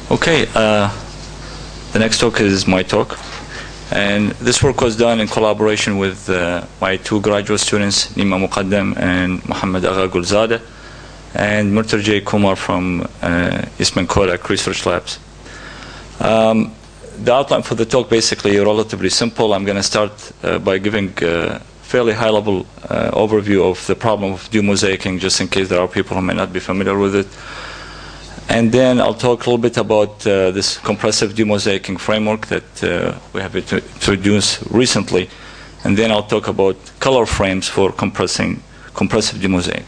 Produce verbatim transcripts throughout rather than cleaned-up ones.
Okay, uh, the next talk is my talk. And this work was done in collaboration with uh, my two graduate students, Nima Muqaddam and Mohammed Agha Gulzadeh, and Murtaja Kumar from uh, Eastman Kodak Research Labs. Um, the outline for the talk basically relatively simple. I'm going to start uh, by giving a fairly high-level uh, overview of the problem of demosaicing, just in case there are people who may not be familiar with it. And then I'll talk a little bit about uh, this compressive demosaicing framework that uh, we have introduced recently. And then I'll talk about color frames for compressing compressive demosaic.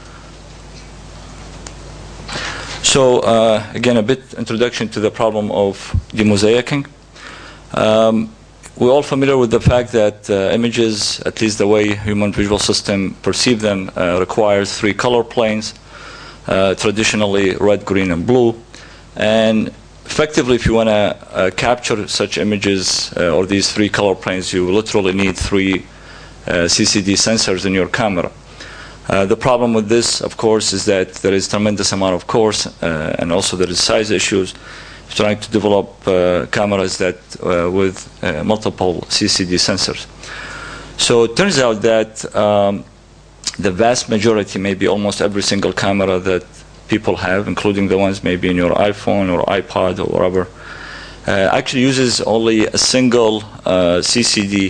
So uh, again, a bit introduction to the problem of demosaicing. Um, we're all familiar with the fact that uh, images, at least the way human visual system perceive them, uh, requires three color planes. Uh, traditionally red, green, and blue. And effectively, if you want to uh, capture such images uh, or these three color planes, you literally need three uh, C C D sensors in your camera. Uh, the problem with this, of course, is that there is tremendous amount of cost, uh, and also there is size issues. Trying to develop uh, cameras that uh, with uh, multiple C C D sensors. So it turns out that um, the vast majority, maybe almost every single camera that people have, including the ones maybe in your iPhone or iPod or whatever, uh, actually uses only a single uh, C C D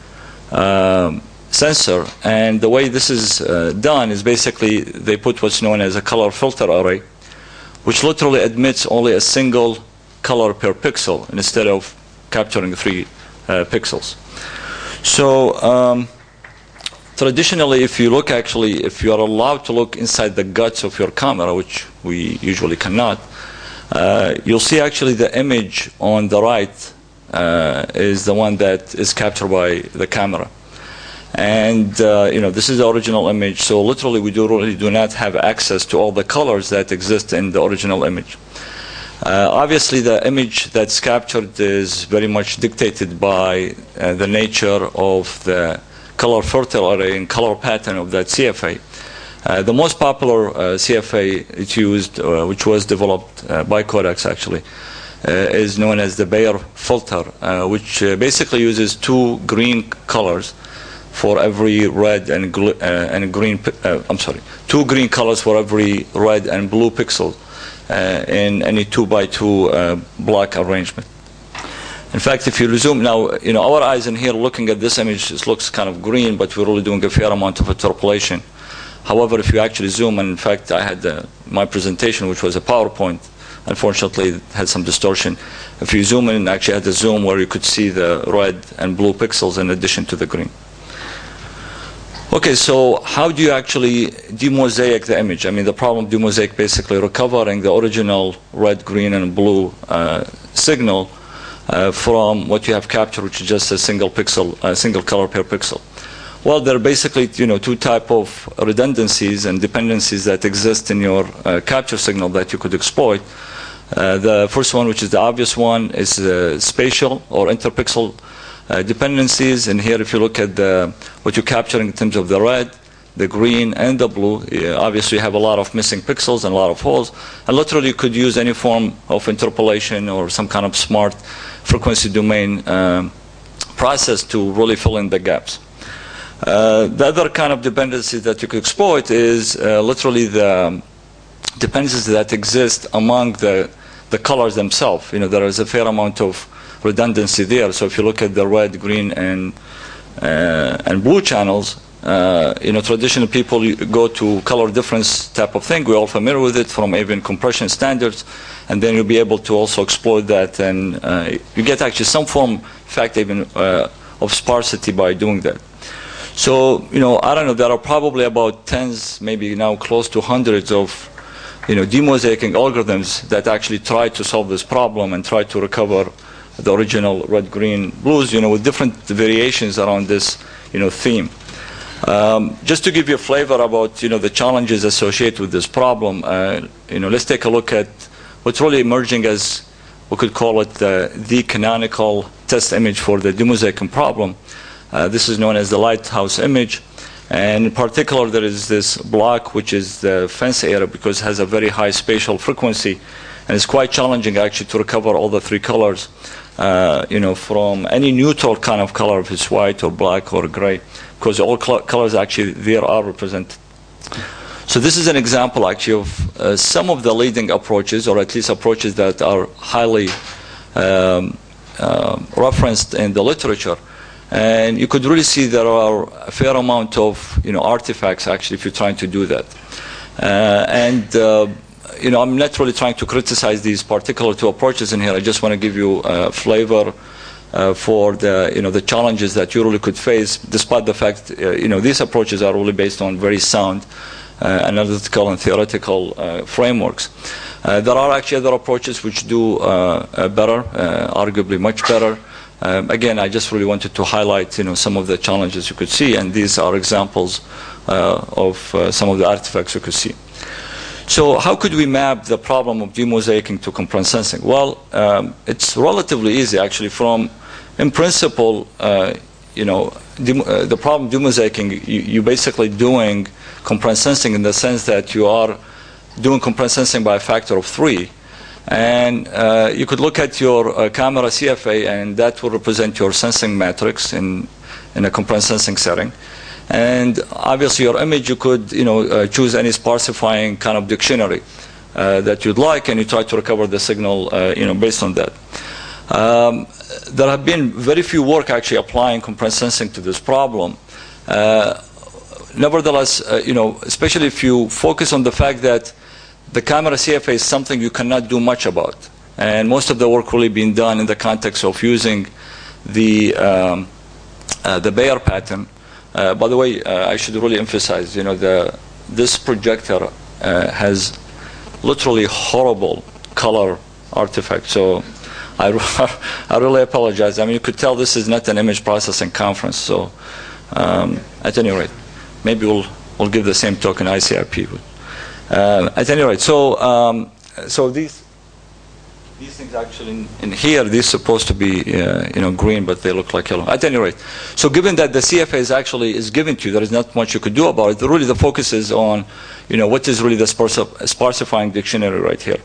um, sensor. And the way this is uh, done is basically they put what's known as a color filter array, which literally admits only a single color per pixel instead of capturing three uh, pixels. So um, traditionally, if you look actually, if you are allowed to look inside the guts of your camera, which we usually cannot, uh, you'll see actually the image on the right uh, is the one that is captured by the camera. And uh, you know, this is the original image, so literally we do really do not have access to all the colors that exist in the original image. Uh, obviously, the image that's captured is very much dictated by uh, the nature of the color filter array and color pattern of that C F A. Uh, the most popular uh, C F A it's used, uh, which was developed uh, by Kodak actually, uh, is known as the Bayer filter, uh, which uh, basically uses two green colors for every red and, uh, and green, uh, I'm sorry, two green colors for every red and blue pixel uh, in any two by two uh, block arrangement. In fact, if you zoom now, you know, our eyes in here looking at this image, it looks kind of green, but we're really doing a fair amount of interpolation. However, if you actually zoom, and in fact, I had uh, my presentation, which was a PowerPoint, unfortunately, it had some distortion. If you zoom in, actually had a zoom where you could see the red and blue pixels in addition to the green. Okay, so how do you actually demosaic the image? I mean, the problem of demosaic basically recovering the original red, green, and blue uh, signal Uh, from what you have captured, which is just a single pixel, a single color per pixel. Well, there are basically, you know, two type of redundancies and dependencies that exist in your uh, capture signal that you could exploit. Uh, the first one, which is the obvious one, is uh, spatial or interpixel uh, dependencies. And here, if you look at the, what you're capturing in terms of the red, the green, and the blue, uh, obviously you have a lot of missing pixels and a lot of holes. And literally you could use any form of interpolation or some kind of smart frequency domain um, process to really fill in the gaps. Uh, the other kind of dependency that you could exploit is uh, literally the dependencies that exist among the, the colors themselves. You know, there is a fair amount of redundancy there. So if you look at the red, green, and, uh, and blue channels, Uh, you know, traditional people go to color difference type of thing. We're all familiar with it from even compression standards, and then you'll be able to also exploit that, and uh, you get actually some form, in fact, even uh, of sparsity by doing that. So, you know, I don't know, there are probably about tens, maybe now close to hundreds of, you know, demosaicing algorithms that actually try to solve this problem and try to recover the original red, green, blues, you know, with different variations around this, you know, theme. Um, just to give you a flavor about, you know, the challenges associated with this problem, uh, you know, let's take a look at what's really emerging as, we could call it uh, the canonical test image for the demosaicing problem. Uh, this is known as the lighthouse image. And in particular, there is this block, which is the fence area, because it has a very high spatial frequency, and it's quite challenging actually to recover all the three colors, uh, you know, from any neutral kind of color, if it's white or black or gray, because all colors actually there are represented. So this is an example actually of uh, some of the leading approaches, or at least approaches that are highly um, uh, referenced in the literature. And you could really see there are a fair amount of, you know, artifacts actually if you're trying to do that. Uh, and uh, you know, I'm not really trying to criticize these particular two approaches in here. I just want to give you a flavor uh, for the, you know, the challenges that you really could face, despite the fact, uh, you know, these approaches are really based on very sound uh, analytical and theoretical uh, frameworks. Uh, there are actually other approaches which do uh, uh, better, uh, arguably much better. Um, again, I just really wanted to highlight, you know, some of the challenges you could see, and these are examples uh, of uh, some of the artifacts you could see. So how could we map the problem of demosaicing to compression sensing? Well, um, it's relatively easy, actually. From, in principle, uh, you know, uh, the problem demosaicing, you, you're basically doing compression sensing in the sense that you are doing compression sensing by a factor of three. And uh, you could look at your uh, camera C F A, and that will represent your sensing matrix in, in a compression sensing setting. And obviously your image, you could, you know, uh, choose any sparsifying kind of dictionary uh, that you'd like, and you try to recover the signal, uh, you know, based on that. Um, there have been very few work actually applying compression sensing to this problem. Uh, nevertheless, uh, you know, especially if you focus on the fact that the camera C F A is something you cannot do much about, and most of the work really being done in the context of using the um, uh, the Bayer pattern. Uh, by the way, uh, I should really emphasize, you know, the this projector uh, has literally horrible color artifact. So I, I really apologize. I mean, you could tell this is not an image processing conference. So um, at any rate, maybe we'll we'll give the same token I C I P. Uh, at any rate, so um, so these these things actually in, in here, these supposed to be uh, you know, green, but they look like yellow. At any rate, so given that the C F A is actually is given to you, there is not much you could do about it. Really, the focus is on, you know, what is really the sparsifying dictionary right here.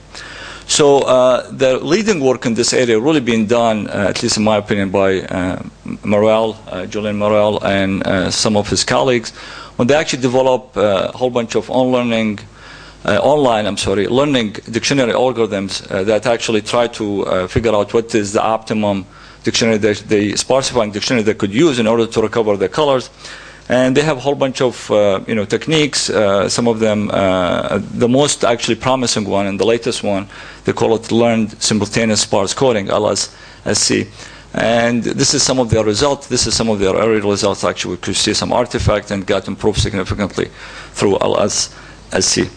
So uh, the leading work in this area really being done, uh, at least in my opinion, by uh, Morel, uh, Julian Morel, and uh, some of his colleagues, when they actually develop uh, a whole bunch of on-learning. Uh, online, I'm sorry, learning dictionary algorithms uh, that actually try to uh, figure out what is the optimum dictionary, the, the sparsifying dictionary they could use in order to recover the colors. And they have a whole bunch of uh, you know, techniques. Uh, some of them, uh, the most actually promising one and the latest one, they call it learned simultaneous sparse coding, L S C. And this is some of their results. This is some of their early results. Actually, we could see some artifact and got improved significantly through L S C.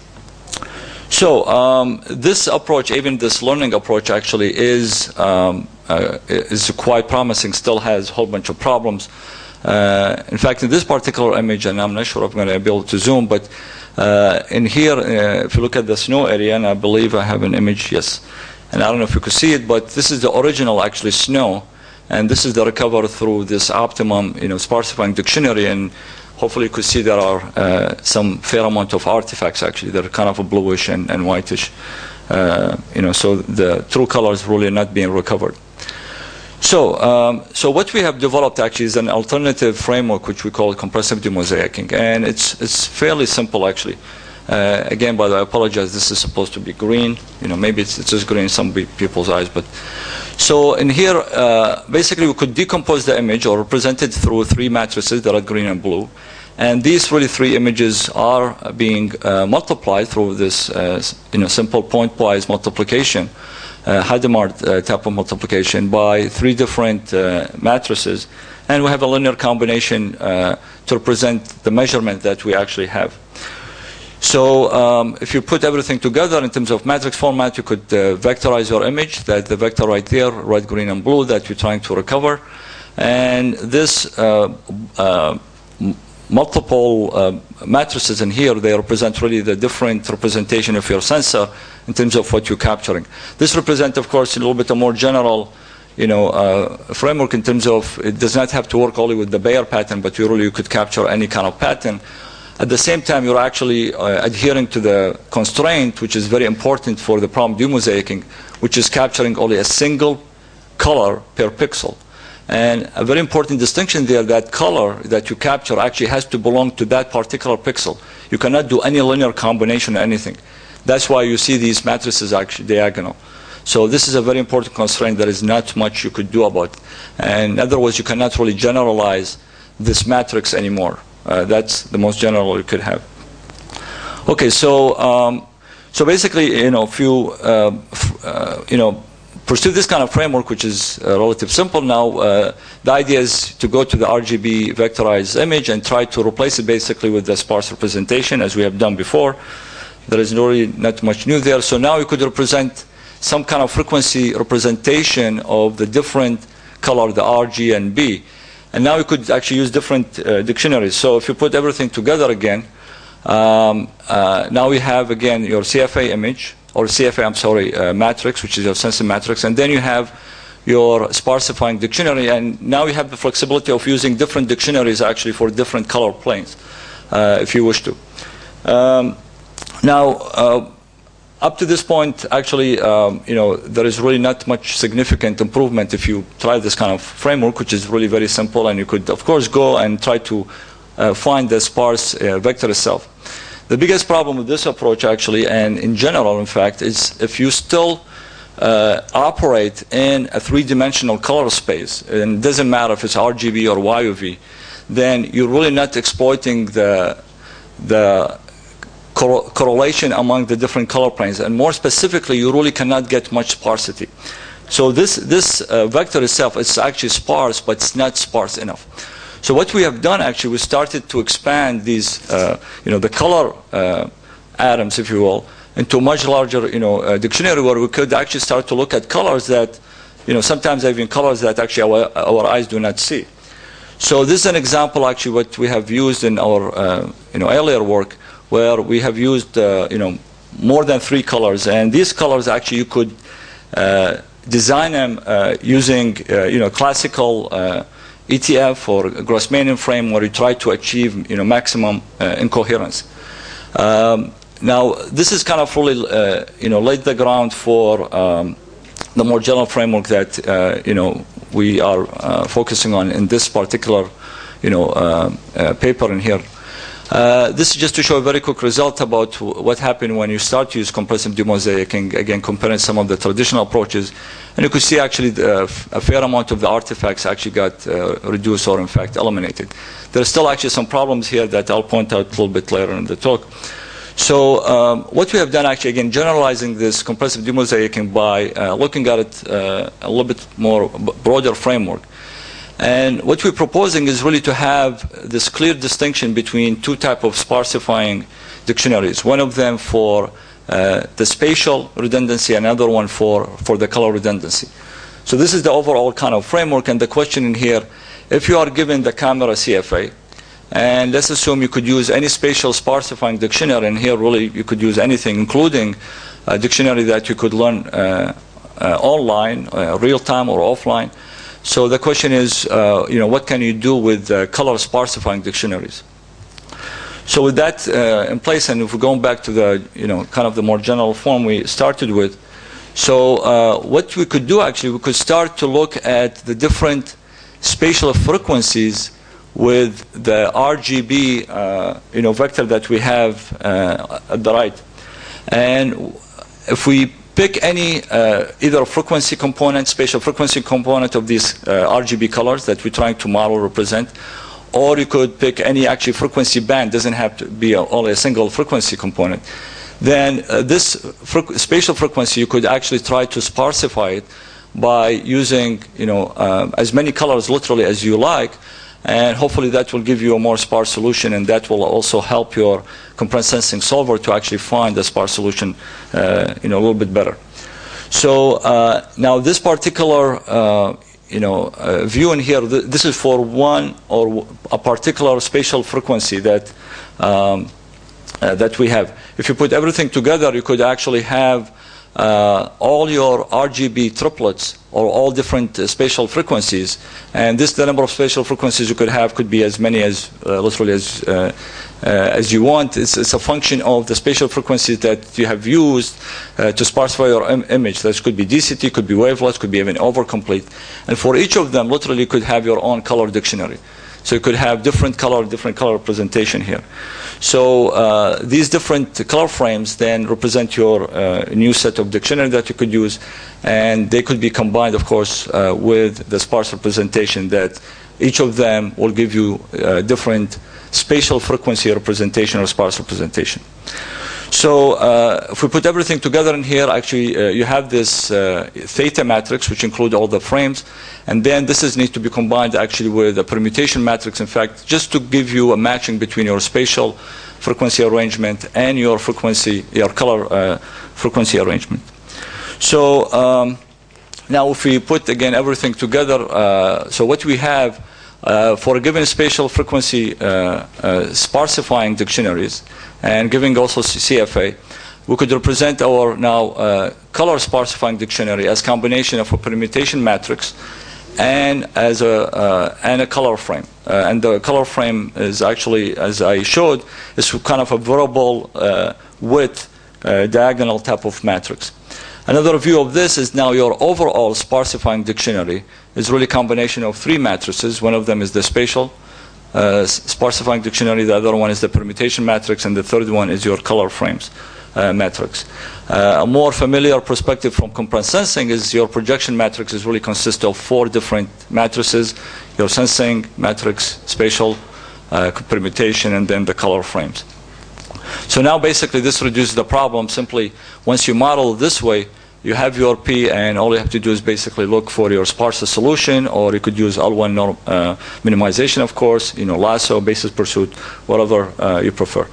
So um, this approach, even this learning approach, actually is um, uh, is quite promising. Still has a whole bunch of problems. Uh, in fact, in this particular image, and I'm not sure if I'm going to be able to zoom, but uh, in here, uh, if you look at the snow area, and I believe I have an image, yes, and I don't know if you could see it, but this is the original actually snow, and this is the recovery through this optimum, you know, sparsifying dictionary. And hopefully you could see there are uh, some fair amount of artifacts actually. They're kind of a bluish and, and whitish. Uh, you know, so the true colors really not being recovered. So, um, so what we have developed actually is an alternative framework which we call compressive demosaicing. And it's, it's fairly simple actually. Uh, again, by the way, I apologize, this is supposed to be green. You know, maybe it's, it's just green in some people's eyes. But so in here, uh, basically we could decompose the image or represent it through three matrices that are green and blue. And these really three images are being uh, multiplied through this uh, you know, simple pointwise multiplication, uh, Hadamard uh, type of multiplication by three different uh, matrices. And we have a linear combination uh, to represent the measurement that we actually have. So um, if you put everything together in terms of matrix format, you could uh, vectorize your image, that the vector right there, red, green, and blue, that you're trying to recover. And this uh, uh, multiple uh, matrices in here, they represent really the different representation of your sensor in terms of what you're capturing. This represents, of course, a little bit a more general, you know, uh, framework in terms of it does not have to work only with the Bayer pattern, but you really you could capture any kind of pattern. At the same time, you're actually uh, adhering to the constraint, which is very important for the problem demosaicing, which is capturing only a single color per pixel. And a very important distinction there, that color that you capture actually has to belong to that particular pixel. You cannot do any linear combination or anything. That's why you see these matrices actually diagonal. So this is a very important constraint. There is not much you could do about it. And in other words, you cannot really generalize this matrix anymore. Uh, that's the most general you could have. Okay, so um, so basically, you know, if you uh, uh, you know pursue this kind of framework, which is uh, relatively simple now, uh, the idea is to go to the R G B vectorized image and try to replace it basically with the sparse representation, as we have done before. There is really not much new there. So now you could represent some kind of frequency representation of the different color, the R, G, and B. And now you could actually use different uh, dictionaries. So if you put everything together again, um, uh, now we have again your C F A image, or C F A, I'm sorry, uh, matrix, which is your sensing matrix, and then you have your sparsifying dictionary, and now you have the flexibility of using different dictionaries actually for different color planes, uh, if you wish to. Um, now, uh, up to this point, actually, um, you know, there is really not much significant improvement if you try this kind of framework, which is really very simple, and you could, of course, go and try to uh, find the sparse uh, vector itself. The biggest problem with this approach, actually, and in general, in fact, is if you still uh, operate in a three-dimensional color space, and it doesn't matter if it's R G B or Y U V, then you're really not exploiting the the correlation among the different color planes, and more specifically, you really cannot get much sparsity. So this this uh, vector itself is actually sparse, but it's not sparse enough. So what we have done actually, we started to expand these, uh, you know, the color uh, atoms, if you will, into a much larger, you know, uh, dictionary where we could actually start to look at colors that, you know, sometimes even colors that actually our, our eyes do not see. So this is an example actually what we have used in our, uh, you know, earlier work, where we have used, uh, you know, more than three colors, and these colors actually you could uh, design them uh, using, uh, you know, classical uh, E T F or Grassmannian frame, where you try to achieve, you know, maximum uh, incoherence. Um, now, this is kind of really, uh, you know, laid the ground for um, the more general framework that, uh, you know, we are uh, focusing on in this particular, you know, uh, uh, paper in here. Uh, this is just to show a very quick result about what happened when you start to use compressive demosaicing, again comparing some of the traditional approaches. And you could see actually the, a fair amount of the artifacts actually got uh, reduced or in fact eliminated. There are still actually some problems here that I'll point out a little bit later in the talk. So um, what we have done actually, again, generalizing this compressive demosaicing by uh, looking at it uh, a little bit more broader framework. And what we're proposing is really to have this clear distinction between two types of sparsifying dictionaries. One of them for uh, the spatial redundancy, another one for, for the color redundancy. So this is the overall kind of framework, and the question in here, if you are given the camera C F A, and let's assume you could use any spatial sparsifying dictionary, and here really you could use anything, including a dictionary that you could learn uh, uh, online, uh, real-time or offline. So the question is, uh, you know, what can you do with uh, color sparsifying dictionaries? So with that uh, in place, and if we're going back to the, you know, kind of the more general form we started with, so uh, what we could do actually, we could start to look at the different spatial frequencies with the R G B, uh, you know, vector that we have uh, at the right. And if we pick any uh, either frequency component, spatial frequency component of these uh, R G B colors that we're trying to model represent, or you could pick any actually frequency band, doesn't have to be a, only a single frequency component. Then uh, this fre spatial frequency, you could actually try to sparsify it by using, you know, um, as many colors literally as you like, and hopefully that will give you a more sparse solution, and that will also help your compressed sensing solver to actually find a sparse solution, uh, you know, a little bit better. So uh, now this particular, uh, you know, uh, view in here, th this is for one or a particular spatial frequency that um, uh, that we have. If you put everything together, you could actually have uh, all your R G B triplets, or all different uh, spatial frequencies. And this, the number of spatial frequencies you could have could be as many as, uh, literally as, uh, uh, as you want. It's, it's a function of the spatial frequencies that you have used uh, to sparsify your im image. That could be D C T, could be wavelets, could be even overcomplete. And for each of them, literally you could have your own color dictionary. So you could have different color, different color representation here. So uh, these different color frames then represent your uh, new set of dictionary that you could use, and they could be combined, of course, uh, with the sparse representation that each of them will give you uh, different spatial frequency representation or sparse representation. So uh, if we put everything together in here, actually uh, you have this uh, theta matrix, which include all the frames, and then this is needs to be combined actually with a permutation matrix, in fact, just to give you a matching between your spatial frequency arrangement and your frequency, your color uh, frequency arrangement. So um, now if we put again everything together, uh, so what we have uh, for a given spatial frequency uh, uh, sparsifying dictionaries, and giving also C F A, we could represent our now uh, color sparsifying dictionary as combination of a permutation matrix and as a uh, and a color frame. Uh, and the color frame is actually, as I showed, is kind of a variable uh, width uh, diagonal type of matrix. Another view of this is now your overall sparsifying dictionary is really a combination of three matrices. One of them is the spatial Uh, sparsifying dictionary, the other one is the permutation matrix, and the third one is your color frames uh, matrix. Uh, a more familiar perspective from compression sensing is your projection matrix is really consists of four different matrices: your sensing matrix, spatial, uh, permutation, and then the color frames. So now basically this reduces the problem. Simply once you model this way, you have your P, and all you have to do is basically look for your sparse solution, or you could use L one norm, uh, minimization, of course, you know, lasso, basis pursuit, whatever uh, you prefer.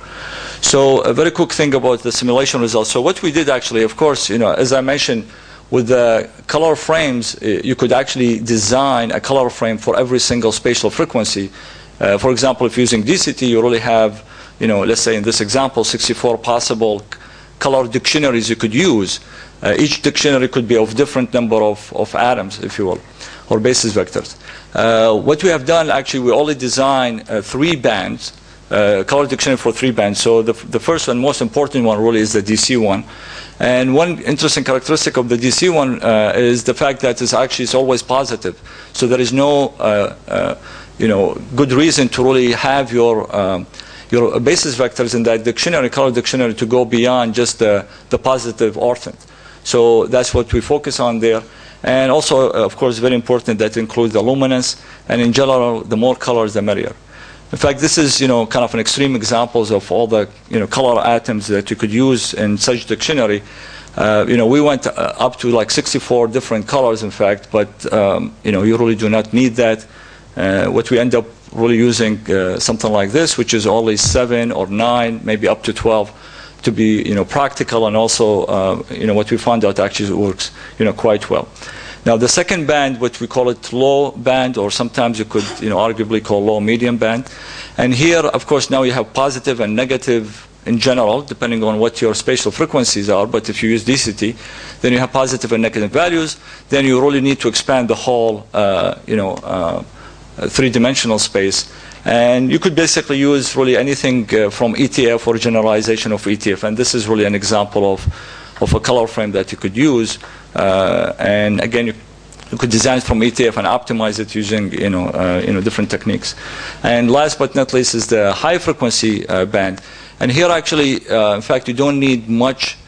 So a very quick thing about the simulation results. So what we did actually, of course, you know, as I mentioned, with the color frames, you could actually design a color frame for every single spatial frequency. Uh, for example, if using D C T, you really have, you know, let's say in this example, sixty-four possible color dictionaries you could use. Uh, each dictionary could be of different number of, of atoms, if you will, or basis vectors. Uh, what we have done, actually, we only design uh, three bands, uh, color dictionary for three bands. So the, the first and most important one really is the D C one. And one interesting characteristic of the D C one uh, is the fact that it's actually it's always positive. So there is no uh, uh, you know, good reason to really have your um, your basis vectors in that dictionary, color dictionary, to go beyond just the, the positive orthant. So that's what we focus on there. And also, uh, of course, very important that includes the luminance. And in general, the more colors, the merrier. In fact, this is, you know, kind of an extreme examples of all the, you know, color atoms that you could use in such dictionary. Uh, you know, we went uh, up to like sixty-four different colors, in fact, but, um, you know, you really do not need that. Uh, what we end up really using uh, something like this, which is only seven or nine, maybe up to twelve, to be, you know, practical, and also, uh, you know, what we found out actually works, you know, quite well. Now, the second band, what we call it low band, or sometimes you could, you know, arguably call low medium band. And here, of course, now you have positive and negative in general, depending on what your spatial frequencies are. But if you use D C T, then you have positive and negative values. Then you really need to expand the whole, uh, you know, uh, three-dimensional space. And you could basically use really anything uh, from E T F or generalization of E T F. And this is really an example of, of a color frame that you could use. Uh, and again, you, you could design it from E T F and optimize it using, you know, uh, you know, different techniques. And last but not least is the high frequency uh, band. And here actually, uh, in fact, you don't need much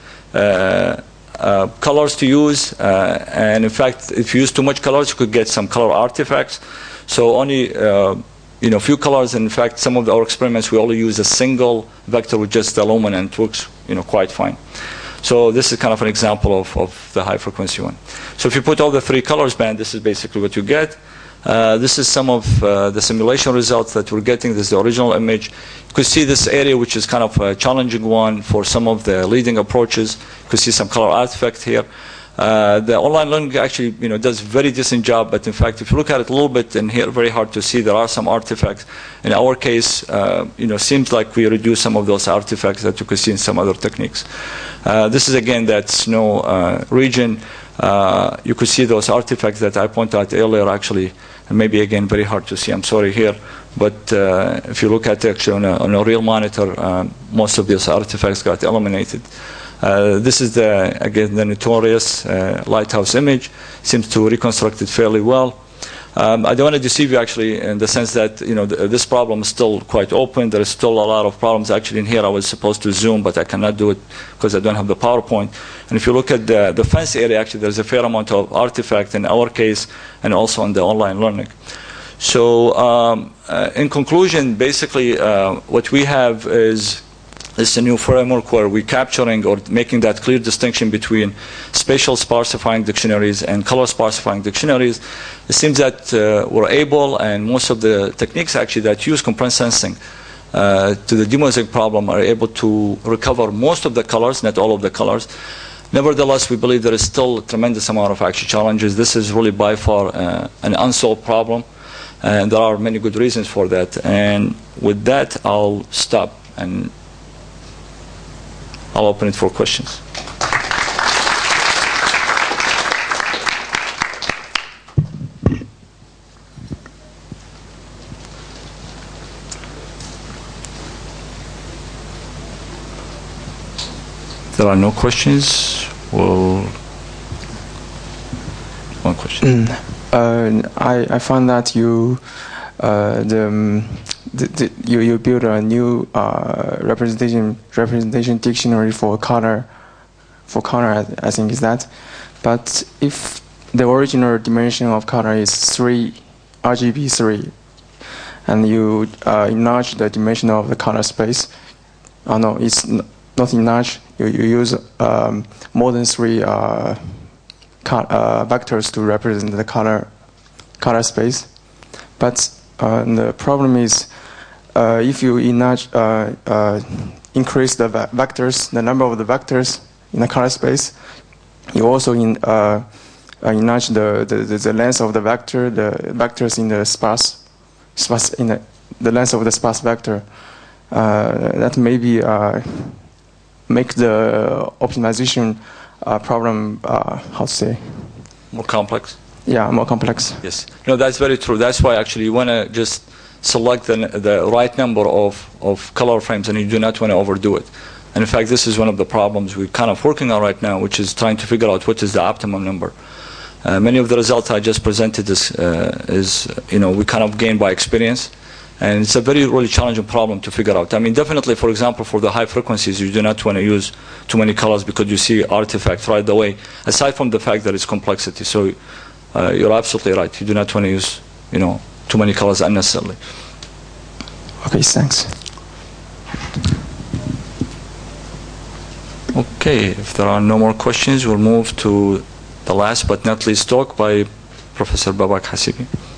uh, uh, colors to use. Uh, and in fact, if you use too much colors, you could get some color artifacts. So only uh, you know, few colors. In fact, some of our experiments, we only use a single vector with just the luminant. It works, you know, quite fine. So this is kind of an example of, of the high frequency one. So if you put all the three colors band, this is basically what you get. Uh, this is some of uh, the simulation results that we're getting. This is the original image. You could see this area, which is kind of a challenging one for some of the leading approaches. You could see some color artifact here. Uh, the online learning actually, you know, does a very decent job, but in fact, if you look at it a little bit, and here, very hard to see, there are some artifacts. In our case, uh, you know, seems like we reduce some of those artifacts that you could see in some other techniques. Uh, this is again that snow uh, region. Uh, you could see those artifacts that I pointed out earlier, actually, and maybe again very hard to see. I'm sorry here, but uh, if you look at actually on a, on a real monitor, uh, most of these artifacts got eliminated. Uh, this is the, again, the notorious uh, lighthouse image. Seems to reconstruct it fairly well. Um, I don't want to deceive you, actually, in the sense that, you know, th this problem is still quite open. There is still a lot of problems. Actually, in here, I was supposed to zoom, but I cannot do it because I don't have the PowerPoint. And if you look at the, the fence area, actually, there's a fair amount of artifact in our case and also in the online learning. So um, uh, in conclusion, basically, uh, what we have is This is a new framework where we're capturing or making that clear distinction between spatial sparsifying dictionaries and color sparsifying dictionaries. It seems that uh, we're able, and most of the techniques actually that use compressed sensing uh, to the demosaic problem are able to recover most of the colors, not all of the colors. Nevertheless, we believe there is still a tremendous amount of actual challenges. This is really by far uh, an unsolved problem, and there are many good reasons for that. And with that, I'll stop and I'll open it for questions. If there are no questions, well, one question. Mm. Uh, I, I found that you uh, the, um, the, the you you build a new uh, representation representation dictionary for color for color. I, I think is that, but if the original dimension of color is three R G B three, and you uh, enlarge the dimension of the color space, oh no, it's n not enlarge. You you use um, more than three uh, uh, vectors to represent the color color space, but uh, the problem is uh, if you enlarge, uh, uh, increase the ve vectors, the number of the vectors in the color space, you also in, uh, uh, enlarge the, the, the length of the vector, the vectors in the sparse, sparse in the, the length of the sparse vector. Uh, that maybe uh, make the optimization uh, problem, uh, how to say? More complex? Yeah, more complex. Yes. No, that's very true. That's why actually you want to just select the, the right number of, of color frames, and you do not want to overdo it. And in fact, this is one of the problems we're kind of working on right now, which is trying to figure out what is the optimum number. Uh, many of the results I just presented is, uh, is, you know, we kind of gained by experience. And it's a very, really challenging problem to figure out. I mean, definitely, for example, for the high frequencies, you do not want to use too many colors because you see artifacts right away, aside from the fact that it's complexity. So uh, you're absolutely right. You do not want to use, you know, too many colors unnecessarily. Okay, thanks. Okay, if there are no more questions, we'll move to the last but not least talk by Professor Babak Hasibi.